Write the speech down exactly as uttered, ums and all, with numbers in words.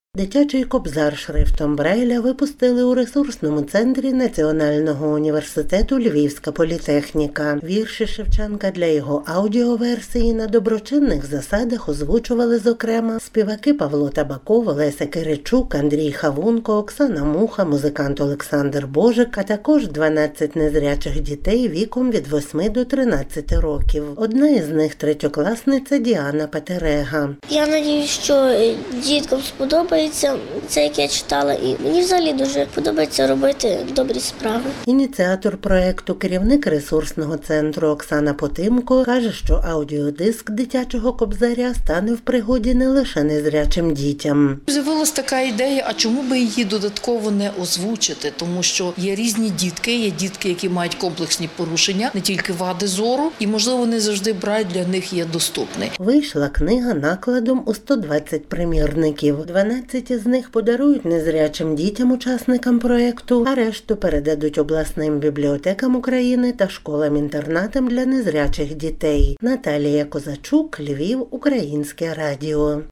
Дитячий кобзар шрифтом Брайля випустили у ресурсному центрі Національного університету «Львівська політехніка». Вірші Шевченка для його аудіоверсії на доброчинних засадах озвучували, зокрема, співаки Павло Табаков, Леся Киричук, Андрій Хавунко, Оксана Муха, музикант Олександр Божик, а також дванадцять незрячих дітей віком від восьми до тринадцяти років. Одна із них – третьокласниця Діана Патерега. Я сподіваюся, що діткам сподобається це, як я читала, і мені взагалі дуже подобається робити добрі справи. Ініціатор проєкту, керівник ресурсного центру Оксана Потимко, каже, що аудіодиск дитячого кобзаря стане в пригоді не лише незрячим дітям. З'явилася така ідея, а чому би її додатково не озвучити, тому що є різні дітки, є дітки, які мають комплексні порушення, не тільки вади зору, і, можливо, не завжди Брайль для них є доступний. Вийшла книга накладом у сто двадцять примірників. дванадцять з них подарують незрячим дітям-учасникам проєкту, а решту передадуть обласним бібліотекам України та школам-інтернатам для незрячих дітей. Наталія Козачук, Львів, Українське радіо.